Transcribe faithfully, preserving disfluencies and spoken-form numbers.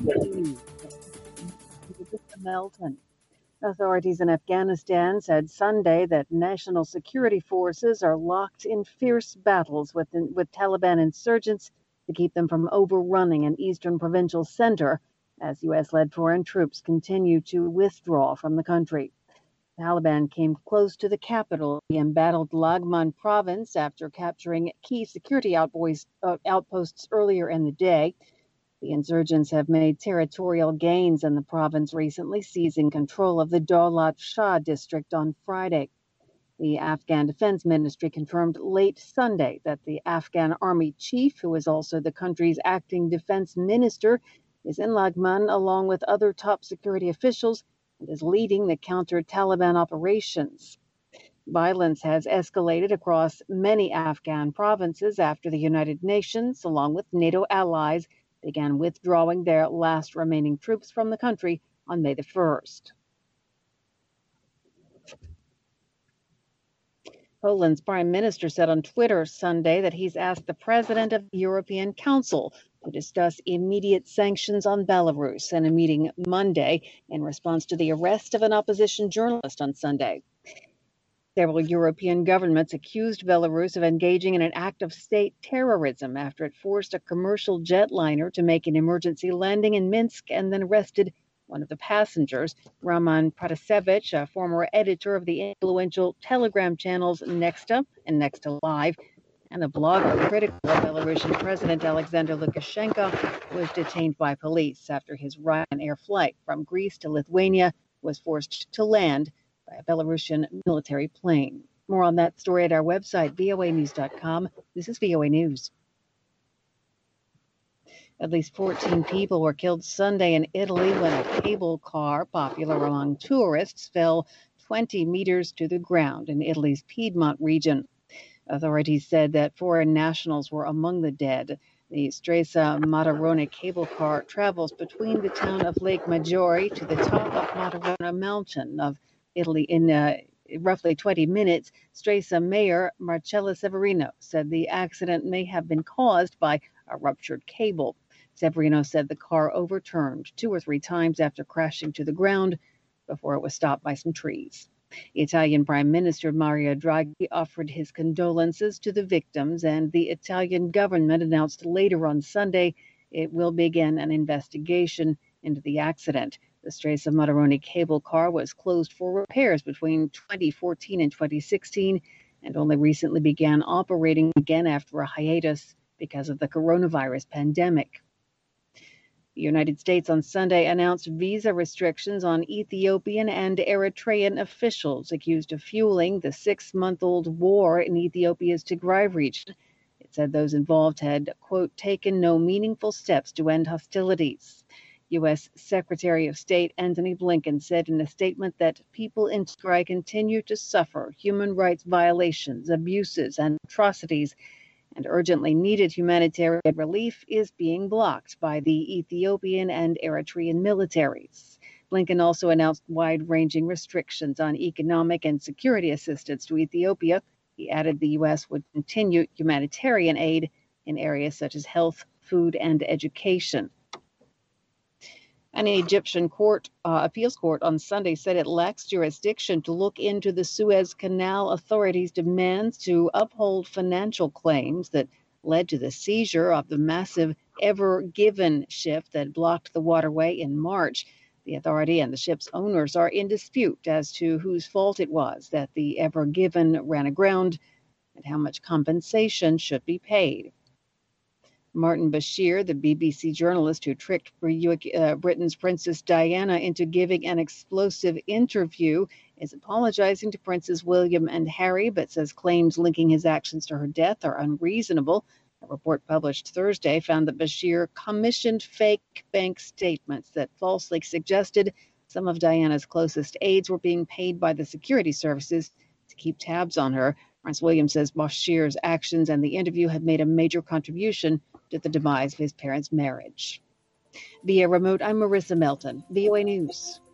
News. Melton. Authorities in Afghanistan said Sunday that national security forces are locked in fierce battles with, with Taliban insurgents to keep them from overrunning an eastern provincial center as U S-led foreign troops continue to withdraw from the country. The Taliban came close to the capital, the embattled Laghman province, after capturing key security outposts, uh, outposts earlier in the day. The insurgents have made territorial gains in the province recently, seizing control of the Daulat Shah district on Friday. The Afghan Defense Ministry confirmed late Sunday that the Afghan Army chief, who is also the country's acting defense minister, is in Laghman along with other top security officials and is leading the counter-Taliban operations. Violence has escalated across many Afghan provinces after the United Nations, along with NATO allies, began withdrawing their last remaining troops from the country on May the first. Poland's prime minister said on Twitter Sunday that he's asked the president of the European Council to discuss immediate sanctions on Belarus in a meeting Monday in response to the arrest of an opposition journalist on Sunday. Several European governments accused Belarus of engaging in an act of state terrorism after it forced a commercial jetliner to make an emergency landing in Minsk and then arrested one of the passengers, Roman Protasevich, a former editor of the influential Telegram channels Nexta and Nexta Live, and a blogger critical of Belarusian President Alexander Lukashenko, was detained by police after his Ryanair flight from Greece to Lithuania was forced to land by a Belarusian military plane. More on that story at our website, V O A news dot com. This is V O A News. At least fourteen people were killed Sunday in Italy when a cable car, popular among tourists, fell twenty meters to the ground in Italy's Piedmont region. Authorities said that foreign nationals were among the dead. The Stresa Matarone cable car travels between the town of Lake Maggiore to the top of Matarone Mountain of Italy in uh, roughly twenty minutes. Stresa Mayor Marcella Severino said the accident may have been caused by a ruptured cable. Severino said the car overturned two or three times after crashing to the ground before it was stopped by some trees. Italian Prime Minister Mario Draghi offered his condolences to the victims, and the Italian government announced later on Sunday it will begin an investigation into the accident. The Stresa Matarone cable car was closed for repairs between twenty fourteen and twenty sixteen and only recently began operating again after a hiatus because of the coronavirus pandemic. The United States on Sunday announced visa restrictions on Ethiopian and Eritrean officials accused of fueling the six-month-old war in Ethiopia's Tigray region. It said those involved had, quote, taken no meaningful steps to end hostilities. U S Secretary of State Antony Blinken said in a statement that people in Tigray continue to suffer human rights violations, abuses, and atrocities, and urgently needed humanitarian relief is being blocked by the Ethiopian and Eritrean militaries. Blinken also announced wide-ranging restrictions on economic and security assistance to Ethiopia. He added the U S would continue humanitarian aid in areas such as health, food, and education. An Egyptian court, uh, appeals court on Sunday said it lacks jurisdiction to look into the Suez Canal Authority's demands to uphold financial claims that led to the seizure of the massive Ever Given ship that blocked the waterway in March. The authority and the ship's owners are in dispute as to whose fault it was that the Ever Given ran aground and how much compensation should be paid. Martin Bashir, the B B C journalist who tricked Britain's Princess Diana into giving an explosive interview, is apologizing to Princes William and Harry, but says claims linking his actions to her death are unreasonable. A report published Thursday found that Bashir commissioned fake bank statements that falsely suggested some of Diana's closest aides were being paid by the security services to keep tabs on her. Prince William says Bashir's actions and the interview have made a major contribution to the demise of his parents' marriage. Via remote, I'm Marissa Melton, V O A News.